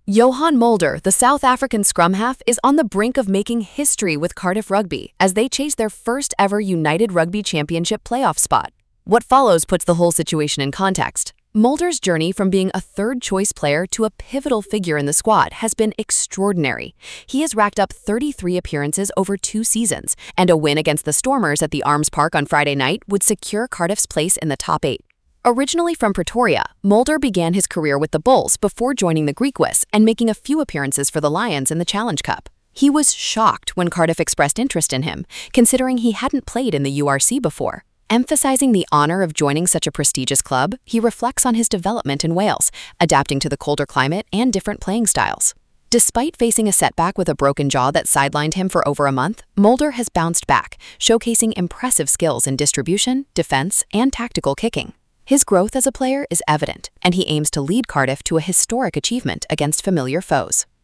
Johan Mulder, the South African scrum half, is on the brink of making history with Cardiff Rugby as they chase their first ever United Rugby Championship playoff spot. What follows puts the whole situation in context. Mulder's journey from being a third-choice player to a pivotal figure in the squad has been extraordinary. He has racked up 33 appearances over 2 seasons, and a win against the Stormers at the Arms Park on Friday night would secure Cardiff's place in the top 8. Originally from Pretoria, Mulder began his career with the Bulls before joining the Griquas and making a few appearances for the Lions in the Challenge Cup. He was shocked when Cardiff expressed interest in him, considering he hadn't played in the URC before. Emphasizing the honor of joining such a prestigious club, he reflects on his development in Wales, adapting to the colder climate and different playing styles. Despite facing a setback with a broken jaw that sidelined him for over a month, Mulder has bounced back, showcasing impressive skills in distribution, defense, and tactical kicking. His growth as a player is evident, and he aims to lead Cardiff to a historic achievement against familiar foes.